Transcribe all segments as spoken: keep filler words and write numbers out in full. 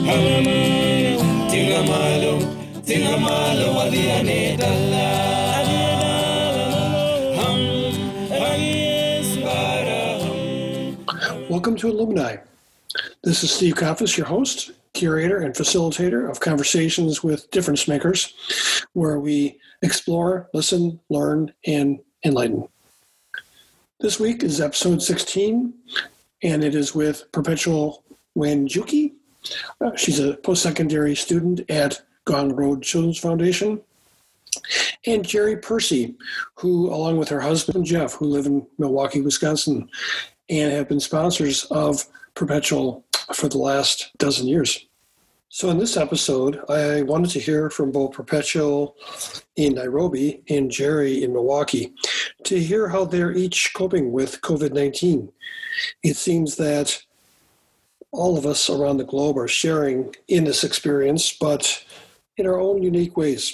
Welcome to Alumni. This is Steve Koffis, your host, curator, and facilitator of conversations with difference makers, where we explore, listen, learn, and enlighten. This week is episode sixteen, and it is with Perpetual Wanjuki. Uh, she's a post-secondary student at Gong Road Children's Foundation. And Jerry Percy, who, along with her husband, Jeff, who live in Milwaukee, Wisconsin, and have been sponsors of Perpetual for the last dozen years. So in this episode, I wanted to hear from both Perpetual in Nairobi and Jerry in Milwaukee to hear how they're each coping with covid nineteen. It seems that all of us around the globe are sharing in this experience, but in our own unique ways.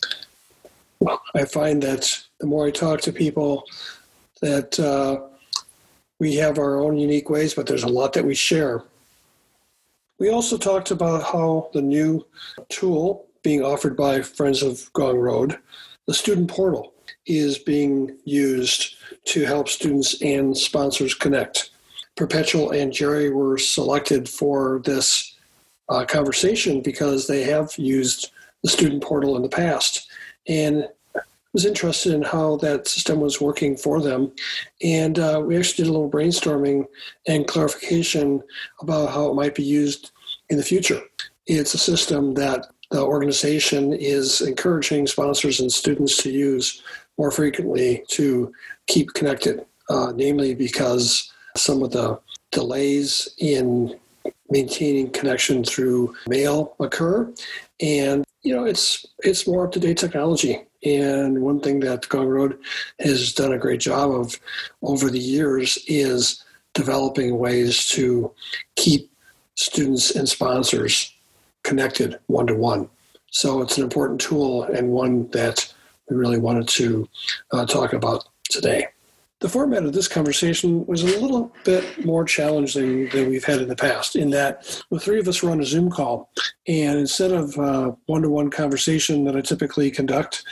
I find that the more I talk to people that uh, we have our own unique ways, but there's a lot that we share. We also talked about how the new tool being offered by Friends of Gong Road, the student portal, is being used to help students and sponsors connect. Perpetual and Jerry were selected for this uh, conversation because they have used the student portal in the past and was interested in how that system was working for them. And uh, we actually did a little brainstorming and clarification about how it might be used in the future. It's a system that the organization is encouraging sponsors and students to use more frequently to keep connected, uh, namely because some of the delays in maintaining connection through mail occur. And, you know, it's it's more up-to-date technology. And one thing that Gong Road has done a great job of over the years is developing ways to keep students and sponsors connected one-to-one. So it's an important tool and one that we really wanted to uh, talk about today. The format of this conversation was a little bit more challenging than we've had in the past, in that the three of us were on a Zoom call, and instead of uh, one-to-one conversation that I typically conduct,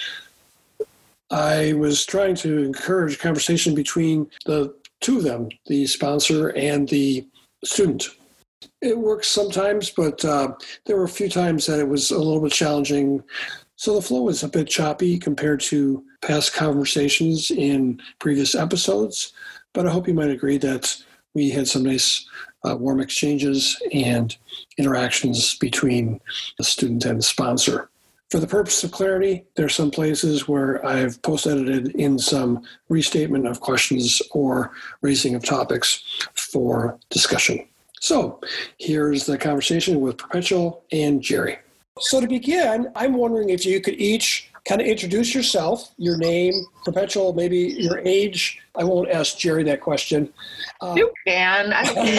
I was trying to encourage conversation between the two of them, the sponsor and the student. It works sometimes, but uh, there were a few times that it was a little bit challenging. So the flow was a bit choppy compared to past conversations in previous episodes, but I hope you might agree that we had some nice uh, warm exchanges and interactions between the student and the sponsor. For the purpose of clarity, there are some places where I've post-edited in some restatement of questions or raising of topics for discussion. So here's the conversation with Perpetual and Jerry. So to begin, I'm wondering if you could each kind of introduce yourself, your name, Perpetual, maybe your age. I won't ask Jerry that question. Uh, you can.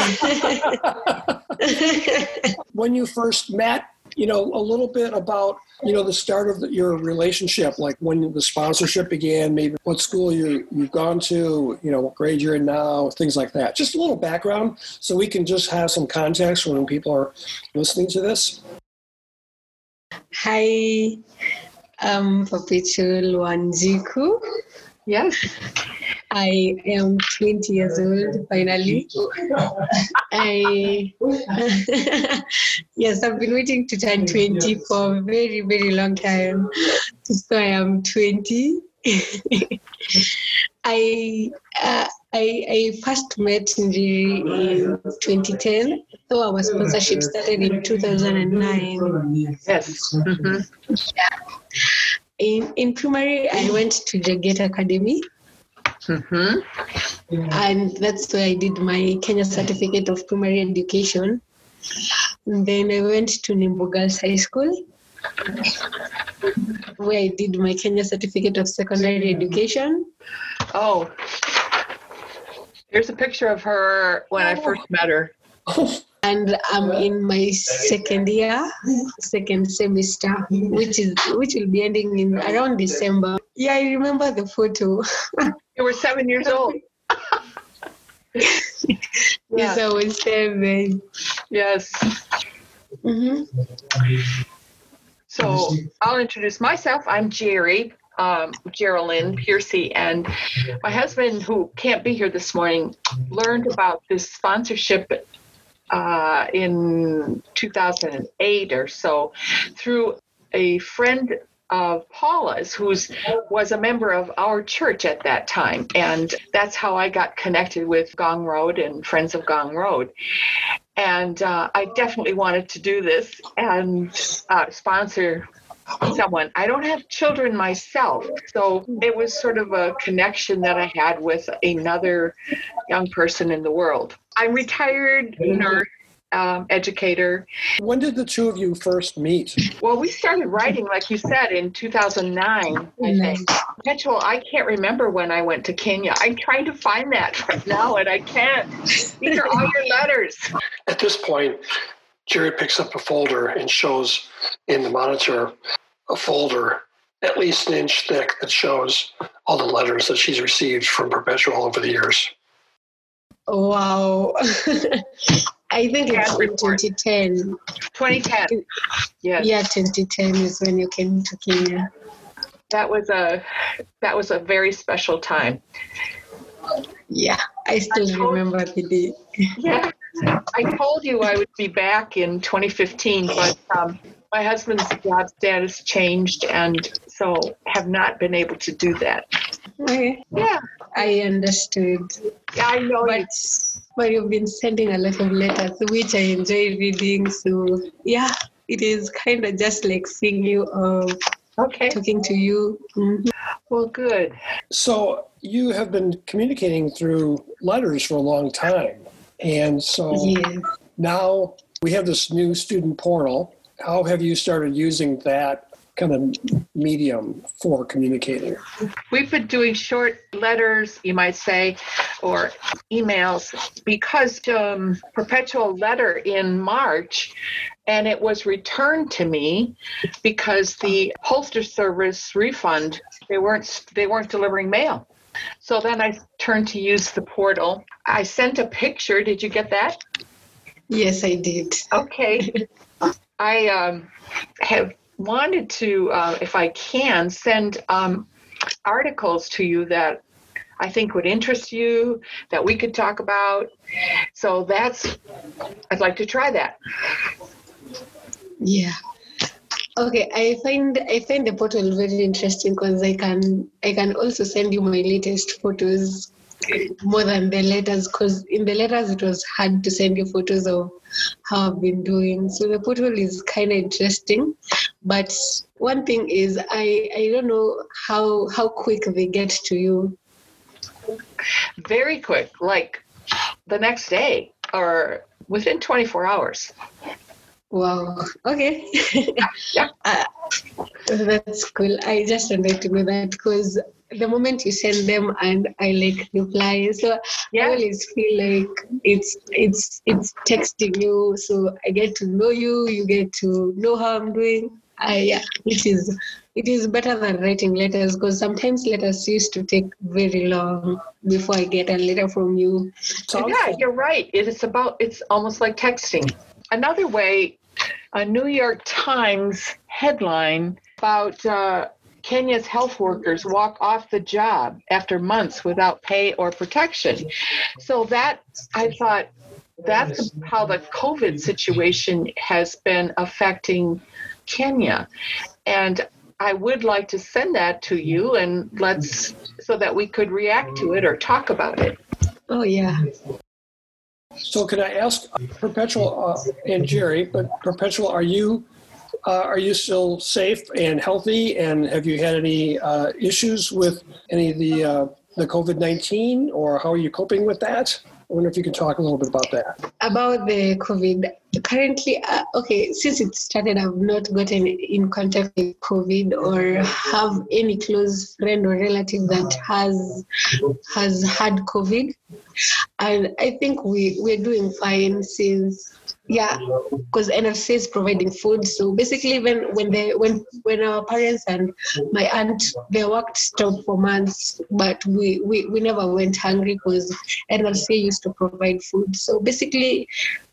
I when you first met, you know, a little bit about, you know, the start of the, your relationship, like when the sponsorship began, maybe what school you, you've gone to, you know, what grade you're in now, things like that. Just a little background so we can just have some context when people are listening to this. Hi, I'm Perpetual Wanjuki. Yeah. I am twenty years old, finally. I Yes, I've been waiting to turn twenty for a very, very long time. So I am twenty. I, uh, I I first met Njeri in twenty ten. So our sponsorship started in two thousand nine. Yes. Mm-hmm. Yeah. In in primary, I went to Jagget Academy. Mm-hmm. And that's where I did my Kenya Certificate of Primary Education. And then I went to Nimbo Girls High School, where I did my Kenya Certificate of Secondary Education. Oh, here's a picture of her when I first met her. And I'm in my second year, second semester, which is which will be ending in around December. Yeah, I remember the photo. You were seven years old. Yes, I was seven. Yes. Mm-hmm. So I'll introduce myself. I'm Jerry, um, Geraldine Piercy, and my husband, who can't be here this morning, learned about this sponsorship uh, in two thousand eight or so through a friend of Paula's, who was a member of our church at that time. And that's how I got connected with Gong Road and Friends of Gong Road. And uh, I definitely wanted to do this and uh, sponsor someone. I don't have children myself, so it was sort of a connection that I had with another young person in the world. I'm retired nurse. Um, educator. When did the two of you first meet? Well, we started writing, like you said, in two thousand nine, I think. Perpetual, I can't remember when I went to Kenya. I'm trying to find that right now, and I can't. These are all your letters. At this point, Jerry picks up a folder and shows in the monitor a folder at least an inch thick that shows all the letters that she's received from Perpetual over the years. Wow. I think it's in twenty ten. twenty ten. Yes. Yeah, twenty ten is when you came to Kenya. That was a that was a very special time. Yeah, I still I told, remember the day. Yeah, I told you I would be back in twenty fifteen, but um, my husband's job status changed, and so have not been able to do that. Okay. Yeah, I understood. Yeah, I know. But, but you've been sending a lot of letters, which I enjoy reading. So yeah, it is kind of just like seeing you, uh, okay, talking to you. Mm-hmm. Well, good. So you have been communicating through letters for a long time, and so yes. Now we have this new student portal. How have you started using that kind of medium for communicating? We've been doing short letters, you might say, or emails, because um, Perpetual letter in March, and it was returned to me because the Postal Service refund, they weren't they weren't delivering mail. So then I turned to use the portal. I sent a picture. Did you get that? Yes, I did. Okay. I um, have wanted to, uh, if I can, send um, articles to you that I think would interest you, that we could talk about. So that's, I'd like to try that. Yeah. Okay, I find I find the portal very interesting because I can I can also send you my latest photos more than the letters, because in the letters it was hard to send you photos of how I've been doing. So the portal is kind of interesting, but one thing is I I don't know how how quick they get to you. Very quick, like the next day or within twenty-four hours. Wow. Okay. Yeah. uh, that's cool. I just wanted to know that because the moment you send them and I like reply, so yeah. I always feel like it's it's it's texting you, so I get to know you, you get to know how I'm doing. I yeah, it is it is better than writing letters, because sometimes letters used to take very long before I get a letter from you. Yeah, you're right. It is about it's almost like texting. Another way, a New York Times headline about uh, Kenya's health workers walk off the job after months without pay or protection. So that, I thought, that's how the COVID situation has been affecting Kenya. And I would like to send that to you, and let's, so that we could react to it or talk about it. Oh, yeah. So can I ask Perpetual uh, and Jerry, but Perpetual, are you uh, are you still safe and healthy, and have you had any uh, issues with any of the uh, the COVID nineteen, or how are you coping with that? I wonder if you could talk a little bit about that. About the COVID, currently, uh, okay, since it started, I've not gotten in contact with COVID or have any close friend or relative that has has had COVID. And I think we, we're doing fine since, yeah, because N F C is providing food. So basically, when when they when when our parents and my aunt, their work stopped for months, but we, we, we never went hungry because N F C used to provide food. So basically,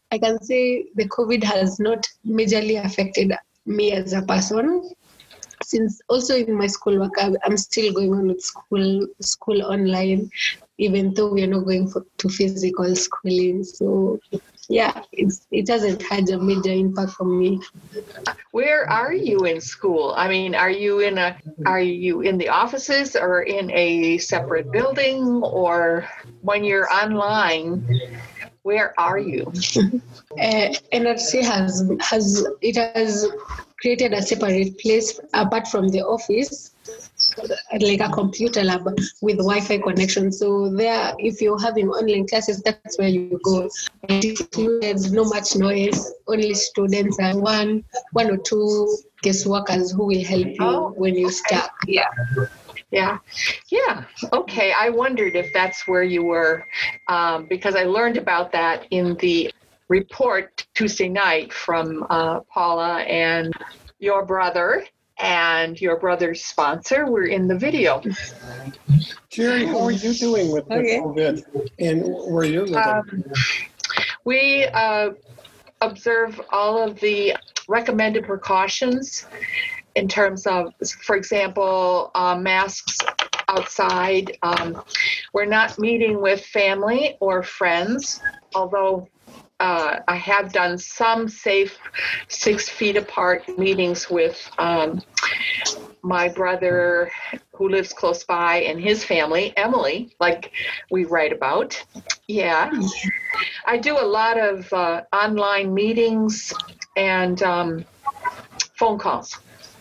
I can say the COVID has not majorly affected me as a person. Since also in my schoolwork, I'm still going on with school school online, even though we are not going for, to physical schooling. So, yeah, it's, it hasn't had a major impact on me. Where are you in school? I mean, are you in a are you in the offices or in a separate building, or when you're online? Where are you? Uh, N R C has has it has created a separate place apart from the office, like a computer lab with Wi-Fi connection. So there, if you're having online classes, that's where you go. And there's no much noise. Only students and one one or two guest workers who will help you oh, when you're stuck. Yeah. Yeah. Yeah. Okay. I wondered if that's where you were, um, because I learned about that in the report Tuesday night from uh, Paula and your brother and your brother's sponsor were in the video. Jerry, how are you doing with the okay. COVID and where you're living? Um, we uh, observe all of the recommended precautions in terms of, for example, uh, masks outside. Um, we're not meeting with family or friends, although uh, I have done some safe six feet apart meetings with um, my brother who lives close by and his family, Emily, like we write about. Yeah. I do a lot of uh, online meetings and um, phone calls.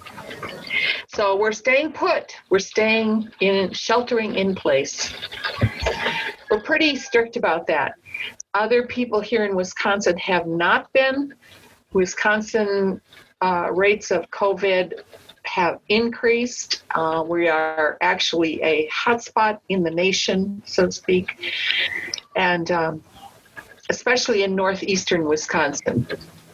So we're staying put. We're staying in, sheltering in place. We're pretty strict about that. Other people here in Wisconsin have not been. Wisconsin uh, rates of COVID have increased. Uh, we are actually a hotspot in the nation, so to speak, and um, especially in northeastern Wisconsin.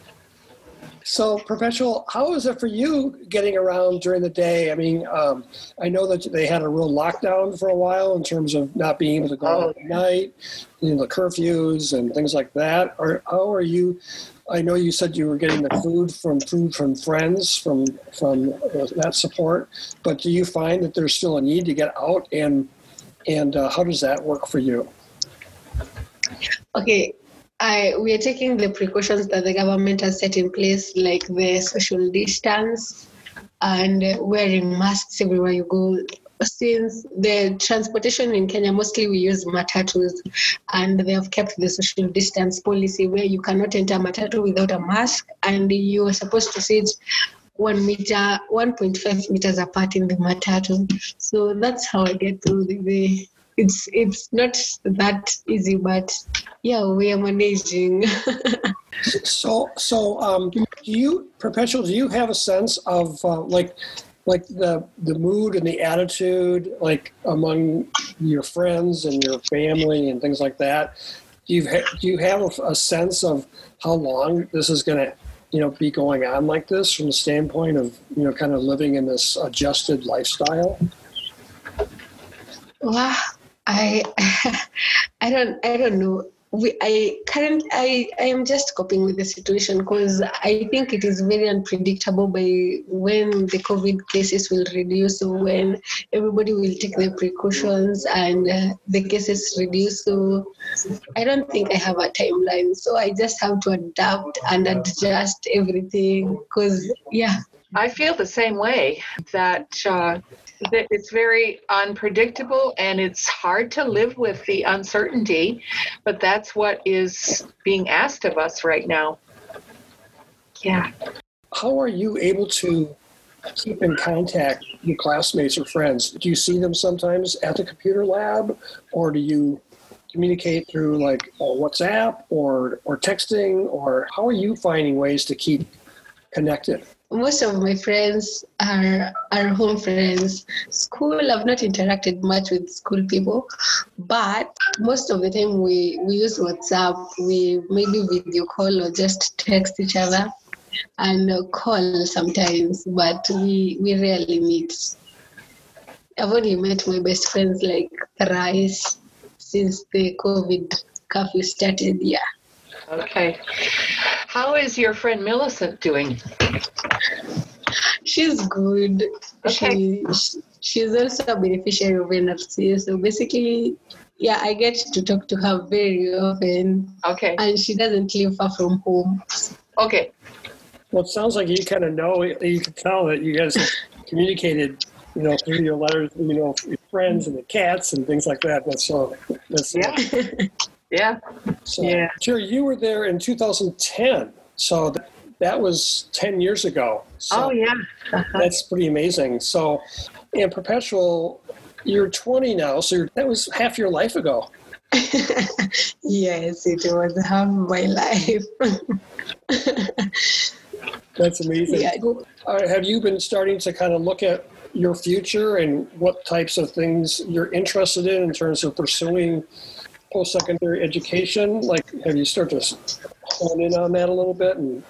So, Perpetual, how is it for you getting around during the day? I mean, um, I know that they had a real lockdown for a while in terms of not being able to go oh. out at night, you know, the curfews and things like that. Or how are you? I know you said you were getting the food from food from friends, from from uh, that support. But do you find that there's still a need to get out, and and uh, how does that work for you? Okay. I, we are taking the precautions that the government has set in place, like the social distance and wearing masks everywhere you go. Since the transportation in Kenya, mostly we use matatus, and they have kept the social distance policy where you cannot enter a matatu without a mask, and you are supposed to sit one meter, one point five meters apart in the matatu. So that's how I get through the day. It's it's not that easy, but yeah, we are managing. so so um, do you, Perpetual, do you have a sense of uh, like like the the mood and the attitude like among your friends and your family and things like that? Do you ha- do you have a, a sense of how long this is going to you know be going on like this from the standpoint of you know kind of living in this adjusted lifestyle? Wow. I I don't I don't know. We I current I, I am just coping with the situation because I think it is very unpredictable by when the COVID cases will reduce, so when everybody will take the precautions and uh, the cases reduce. So I don't think I have a timeline. So I just have to adapt and adjust everything because yeah. I feel the same way, that uh, that it's very unpredictable and it's hard to live with the uncertainty, but that's what is being asked of us right now. Yeah. How are you able to keep in contact with your classmates or friends? Do you see them sometimes at the computer lab, or do you communicate through like uh, WhatsApp or, or texting, or how are you finding ways to keep connected? Most of my friends are are home friends. School, I've not interacted much with school people, but most of the time we, we use WhatsApp. We maybe video call or just text each other and call sometimes, but we, we rarely meet. I've only met my best friends like thrice since the COVID curfew started, yeah. Okay. How is your friend Millicent doing? She's good. Okay. She, she's also a beneficiary of N F C. So basically, yeah, I get to talk to her very often. Okay. And she doesn't live far from home. Okay. Well, it sounds like you kind of know, you can tell that you guys have communicated, you know, through your letters, you know, your friends and the cats and things like that. That's so, that's yeah. yeah. So, yeah. Jerry, you were there in two thousand ten. So th- that was ten years ago. So oh, yeah. Uh-huh. That's pretty amazing. So, in Perpetual, you're twenty now, so you're, that was half your life ago. Yes, it was half my life. That's amazing. Yeah. Uh, have you been starting to kind of look at your future and what types of things you're interested in in terms of pursuing post-secondary education? Like, have you started to hone in on that a little bit? And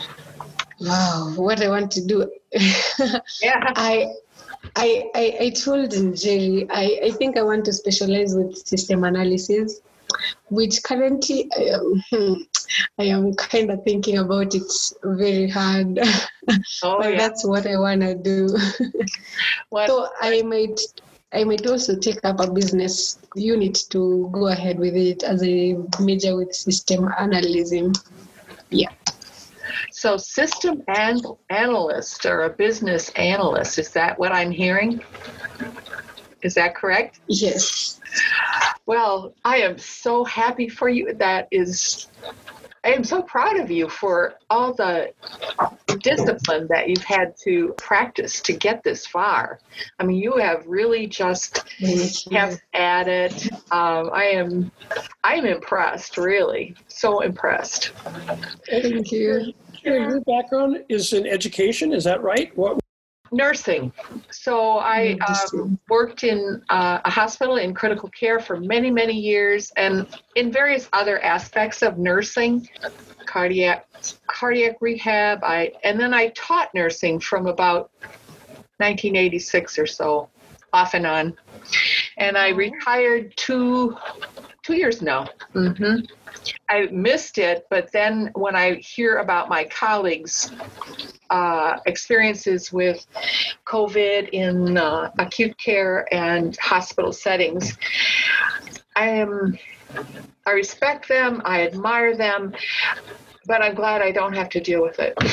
wow, what I want to do. yeah. I, I, I, I told Jerry, I, I think I want to specialize with system analysis, which currently I am, I am kind of thinking about it very hard. Oh, but yeah. that's what I want to do. What? So I might I might also take up a business unit to go ahead with it as a major with system analysis. Yeah. So system and analyst or a business analyst, is that what I'm hearing? Is that correct? Yes. Well, I am so happy for you. That is, I am so proud of you for all the discipline that you've had to practice to get this far. I mean, you have really just kept at it. Um, I am, I am impressed, really, so impressed. Thank you. your background is in education, is that right? What? Nursing. So I um, worked in uh, a hospital in critical care for many, many years, and in various other aspects of nursing, cardiac cardiac rehab. I and then I taught nursing from about nineteen eighty-six or so, off and on. And I retired two two years now. Mm-hmm. I missed it, but then when I hear about my colleagues' uh, experiences with COVID in uh, acute care and hospital settings, I am, I respect them, I admire them, but I'm glad I don't have to deal with it.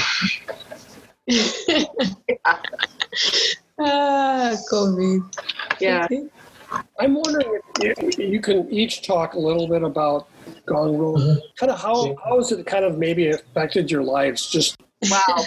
yeah. Ah, COVID. Yeah. Okay. I'm wondering if you can each talk a little bit about Gone Road. Mm-hmm. Kind of how, how has it kind of maybe affected your lives? Just wow.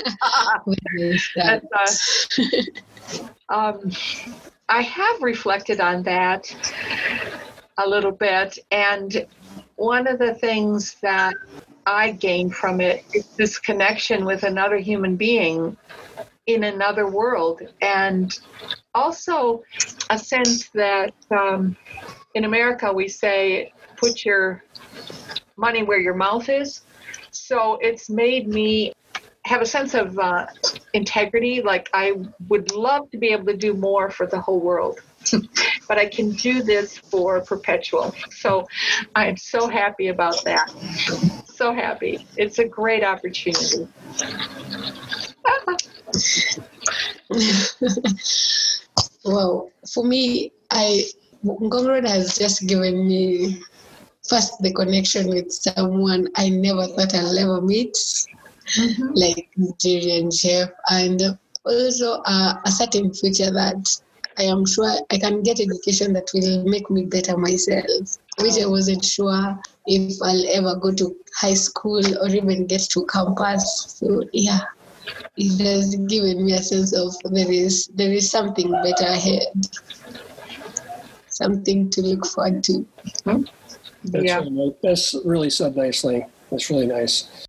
That's, uh, um, I have reflected on that a little bit, and one of the things that I gained from it is this connection with another human being in another world, and also a sense that um, in America we say, put your money where your mouth is. So it's made me have a sense of uh, integrity. Like I would love to be able to do more for the whole world, but I can do this for Perpetual. So I'm so happy about that. So happy. It's a great opportunity. Well, for me, I Ngong Road has just given me first the connection with someone I never thought I'll ever meet, mm-hmm. like Jerry and Jeff, and also uh, a certain future that I am sure I can get education that will make me better myself, which I wasn't sure if I'll ever go to high school or even get to campus. So yeah, it has given me a sense of there is there is something better ahead, something to look forward to. Mm-hmm. That's, yeah. really, that's really said nicely. That's really nice.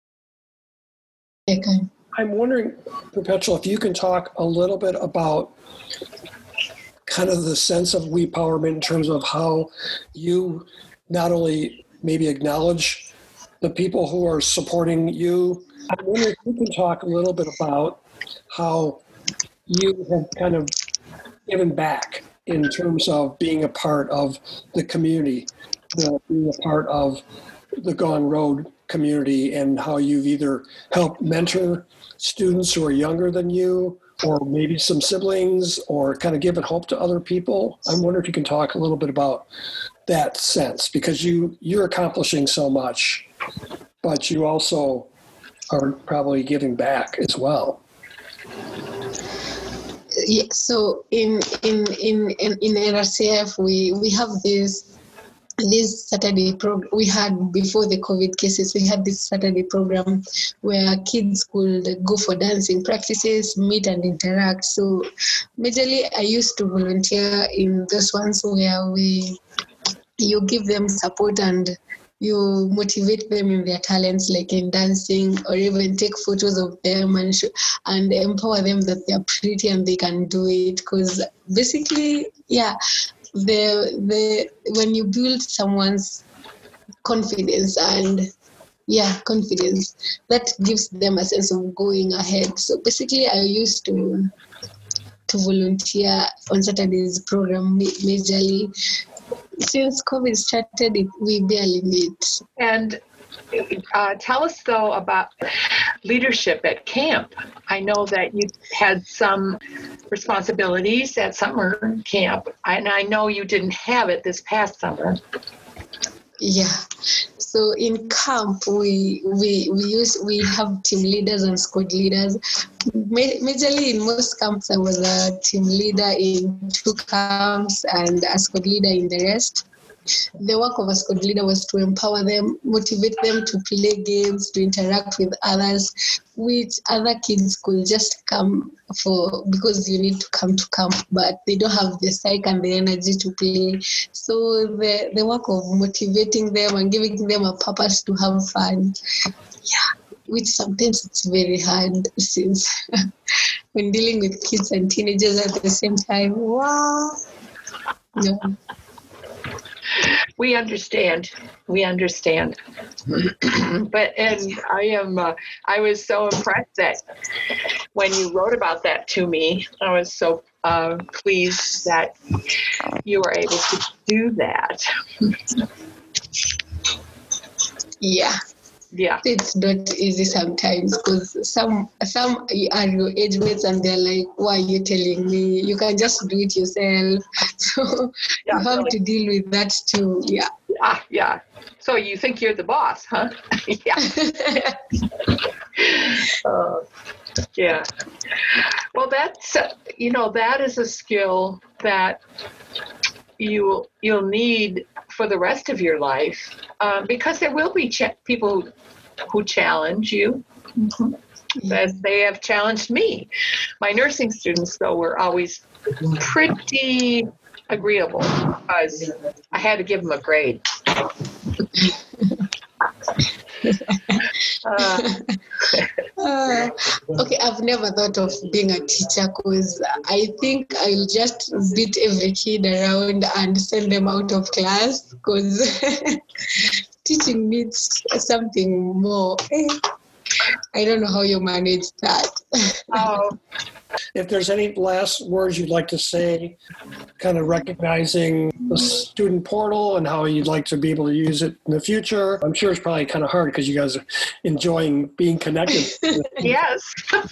Okay. I'm wondering, Perpetual, if you can talk a little bit about kind of the sense of we empowerment in terms of how you not only maybe acknowledge the people who are supporting you. I'm wondering if you can talk a little bit about how you have kind of given back in terms of being a part of the community, the, being a part of the Gone Road community and how you've either helped mentor students who are younger than you, or maybe some siblings, or kind of given hope to other people. I wonder if you can talk a little bit about that sense, because you, you're accomplishing so much, but you also are probably giving back as well. Yeah, so in in in in, in N R C F we we have this this Saturday program we had before the COVID cases. We had this Saturday program where kids could go for dancing practices, meet and interact. So majorly I used to volunteer in those ones where we you give them support and you motivate them in their talents, like in dancing, or even take photos of them and sh- and empower them that they're pretty and they can do it. Because basically, yeah, the the when you build someone's confidence and yeah, confidence, that gives them a sense of going ahead. So basically, I used to to volunteer on Saturday's program majorly. Since COVID started, it, we barely meet. And uh, tell us, though, about leadership at camp. I know that you had some responsibilities at summer camp, and I know you didn't have it this past summer. Yeah. So in camp, we we we use we have team leaders and squad leaders. Ma- majorly in most camps, I was a team leader in two camps and a squad leader in the rest. The work of a squad leader was to empower them, motivate them to play games, to interact with others, which other kids could just come for because you need to come to camp, but they don't have the psyche and the energy to play. So the, the work of motivating them and giving them a purpose to have fun, yeah, which sometimes it's very hard since when dealing with kids and teenagers at the same time. Wow. Yeah. We understand. We understand. But and I am. Uh, I was so impressed that when you wrote about that to me, I was so uh, pleased that you were able to do that. Yeah. Yeah. It's not easy sometimes because some some are your age mates and they're like, why are you telling me? You can just do it yourself. So Yeah, you have really. to deal with that too. Yeah. Ah, yeah. So you think you're the boss, huh? Yeah. uh, yeah. Well, that's, uh, you know, that is a skill that you, you'll need for the rest of your life, um, because there will be ch- people who challenge you, mm-hmm. as they have challenged me. My nursing students, though, were always pretty agreeable because I had to give them a grade. uh, uh, okay, I've never thought of being a teacher because I think I'll just beat every kid around and send them out of class because teaching needs something more. I don't know how you manage that. oh, If there's any last words you'd like to say, kind of recognizing the student portal and how you'd like to be able to use it in the future. I'm sure it's probably kind of hard because you guys are enjoying being connected. yes.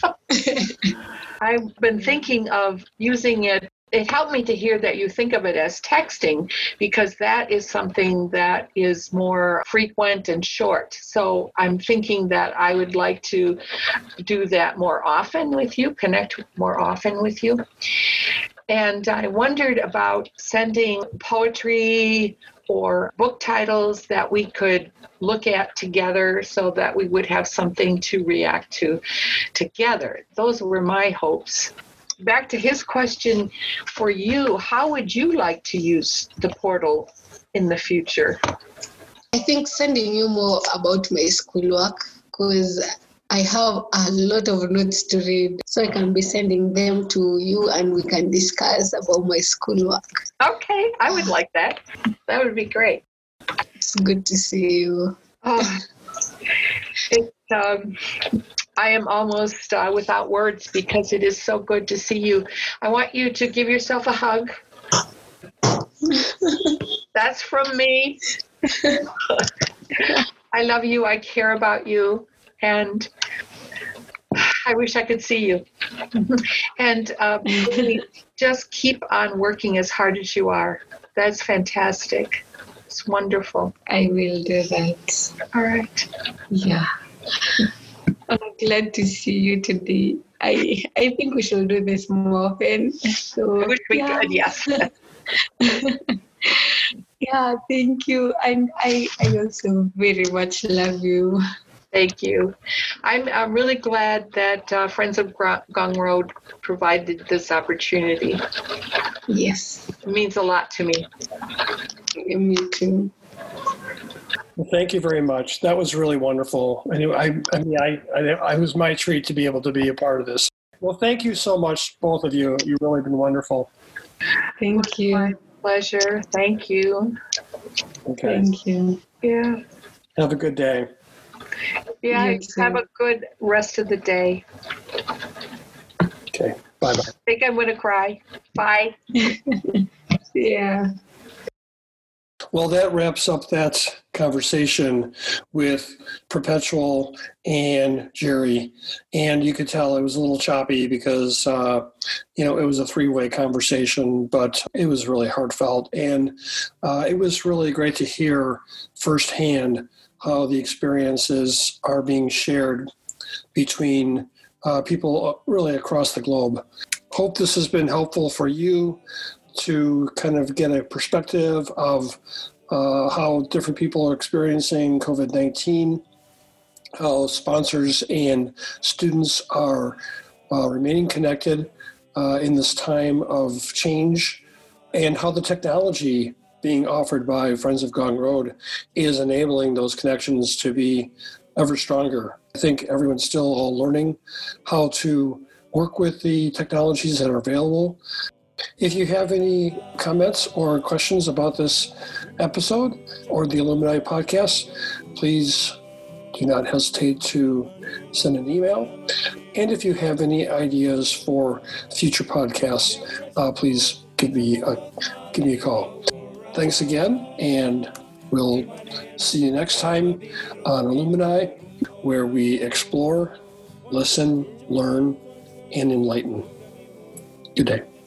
I've been thinking of using it. It helped me to hear that you think of it as texting, because that is something that is more frequent and short. So I'm thinking that I would like to do that more often with you, connect more often with you. And I wondered about sending poetry or book titles that we could look at together so that we would have something to react to together. Those were my hopes. Back to his question for you, how would you like to use the portal in the future? I think sending you more about my schoolwork because I have a lot of notes to read, so I can be sending them to you and we can discuss about my schoolwork. Okay, I would like that. That would be great. It's good to see you. Oh, it, um, I am almost uh, without words because it is so good to see you. I want you to give yourself a hug. That's from me. I love you. I care about you. And I wish I could see you. And um, just keep on working as hard as you are. That's fantastic. It's wonderful. I will do that. All right. Yeah. I'm glad to see you today. I I think we should do this more often. So I wish we yeah. could, yes. Yeah, thank you. And I, I also very much love you. Thank you. I'm, I'm really glad that uh, Friends of Gong Road provided this opportunity. Yes. It means a lot to me. Me too. Well, thank you very much. That was really wonderful. Anyway, I, I mean, I, I, I, it was my treat to be able to be a part of this. Well, thank you so much, both of you. You've really been wonderful. Thank you. My pleasure. Thank you. Okay. Thank you. Yeah. Have a good day. Yeah. You too. Have a good rest of the day. Okay. Bye-bye. I think I'm going to cry. Bye. Yeah. Well, that wraps up that conversation with Perpetual and Jerry. And you could tell it was a little choppy because, uh, you know, it was a three-way conversation, but it was really heartfelt. And uh, it was really great to hear firsthand how the experiences are being shared between uh, people really across the globe. Hope this has been helpful for you to kind of get a perspective of uh, how different people are experiencing COVID nineteen, how sponsors and students are uh, remaining connected uh, in this time of change, and how the technology being offered by Friends of Gong Road is enabling those connections to be ever stronger. I think everyone's still all learning how to work with the technologies that are available. If you have any comments or questions about this episode or the Illuminati podcast, please do not hesitate to send an email. And if you have any ideas for future podcasts, uh, please give me a give me a call. Thanks again, and we'll see you next time on Illuminati, where we explore, listen, learn, and enlighten. Good day.